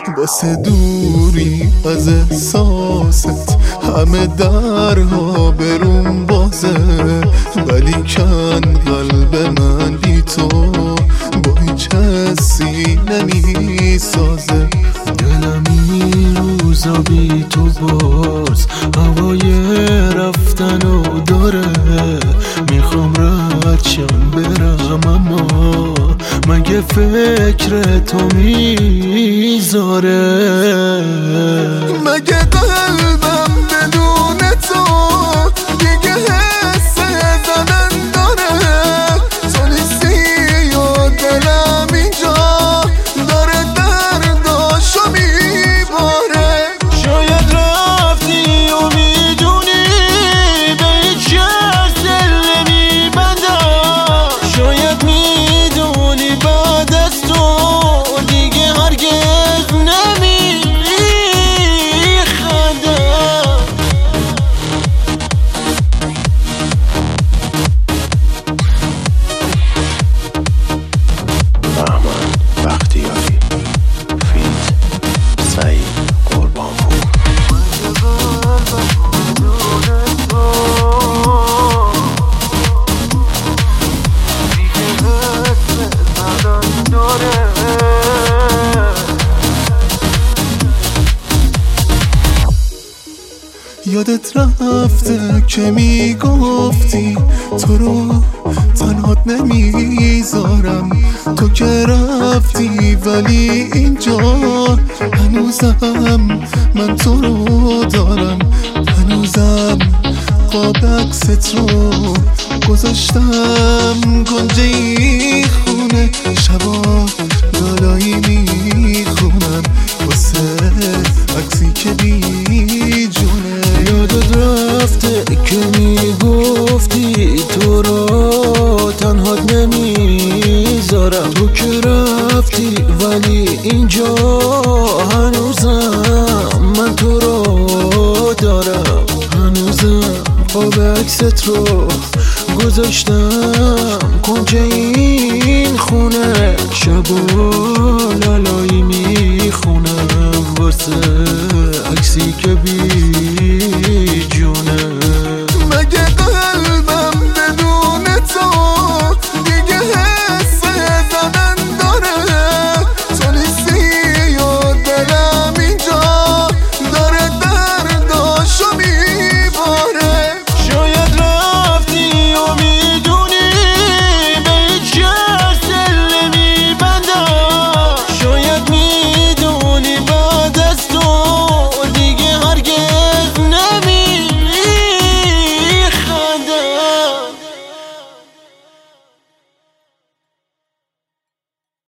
واسه دوری از احساست همه درها برون بازه، ولی کن قلب من بی تو با هیچ حسی نمیسازه. دلم این روزا بی تو باز هوای رفتنو داره، میخوام رد شم برم اما مگه فکر تو میذاره؟ مگه قلبم بدون تو دیگه حس زدن داره؟ تو نیستی و دلم اینجا داره درداشو میباره. شاید رفتی و میدونی به هیچ کس دل نمیبندم، شاید میدونی بعد از تو دیگه هرگز نمیخندم. رحمان بختیاری فیت سعید قربانپور. یادت رفته که میگفتی تو رو تنهات نمیذارم، تو که رفتی ولی اینجا هنوزم من تو رو دارم، هنوزم قاب عکست رو گذاشتم گنجه این خونه، شبا دالایی میخونم واسه عکسی که بی جونه. یادت رفته که میگفتی تو رو تنهات نمیذارم، تو که رفتی ولی اینجا هنوزم من تو رو دارم، هنوزم قاب عکست رو گذاشتم کنج این خونه، شبا